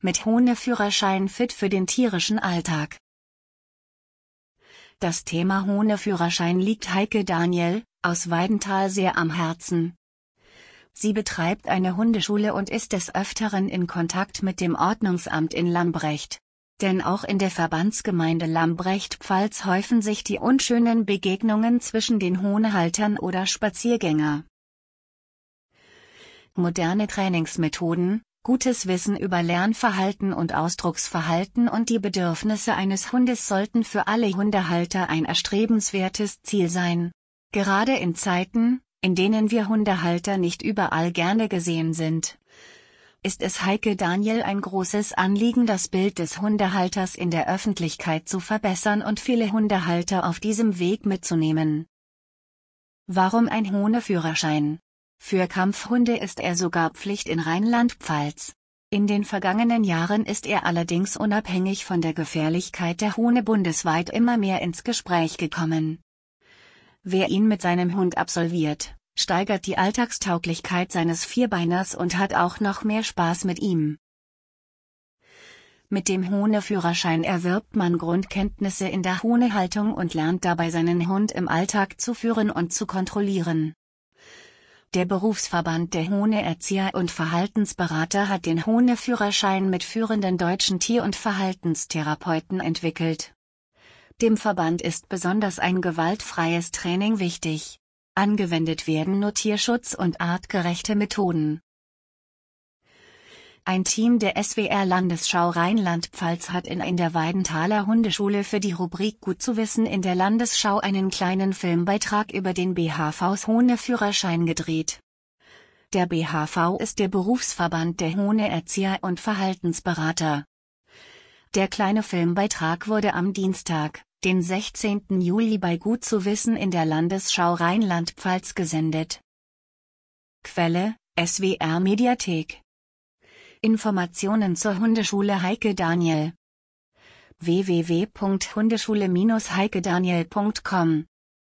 Mit Hundeführerschein fit für den tierischen Alltag. Das Thema Hundeführerschein liegt Heike Daniel aus Weidenthal sehr am Herzen. Sie betreibt eine Hundeschule und ist des Öfteren in Kontakt mit dem Ordnungsamt in Lambrecht. Denn auch in der Verbandsgemeinde Lambrecht-Pfalz häufen sich die unschönen Begegnungen zwischen den Hundehaltern oder Spaziergänger. Moderne Trainingsmethoden, gutes Wissen über Lernverhalten und Ausdrucksverhalten und die Bedürfnisse eines Hundes sollten für alle Hundehalter ein erstrebenswertes Ziel sein. Gerade in Zeiten, in denen wir Hundehalter nicht überall gerne gesehen sind, ist es Heike Daniel ein großes Anliegen, das Bild des Hundehalters in der Öffentlichkeit zu verbessern und viele Hundehalter auf diesem Weg mitzunehmen. Warum ein Hundeführerschein? Für Kampfhunde ist er sogar Pflicht in Rheinland-Pfalz. In den vergangenen Jahren ist er allerdings unabhängig von der Gefährlichkeit der Hunde bundesweit immer mehr ins Gespräch gekommen. Wer ihn mit seinem Hund absolviert, steigert die Alltagstauglichkeit seines Vierbeiners und hat auch noch mehr Spaß mit ihm. Mit dem Hundeführerschein erwirbt man Grundkenntnisse in der Hundehaltung und lernt dabei seinen Hund im Alltag zu führen und zu kontrollieren. Der Berufsverband der Hundeerzieher und Verhaltensberater hat den Hundeführerschein mit führenden deutschen Tier- und Verhaltenstherapeuten entwickelt. Dem Verband ist besonders ein gewaltfreies Training wichtig. Angewendet werden nur tierschutz- und artgerechte Methoden. Ein Team der SWR-Landesschau Rheinland-Pfalz hat in der Weidenthaler Hundeschule für die Rubrik Gut zu wissen in der Landesschau einen kleinen Filmbeitrag über den BHVs Hundeführerschein gedreht. Der BHV ist der Berufsverband der Hundeerzieher und Verhaltensberater. Der kleine Filmbeitrag wurde am Dienstag, den 16. Juli bei Gut zu wissen in der Landesschau Rheinland-Pfalz gesendet. Quelle: SWR Mediathek. Informationen zur Hundeschule Heike Daniel: www.hundeschule-heikedaniel.com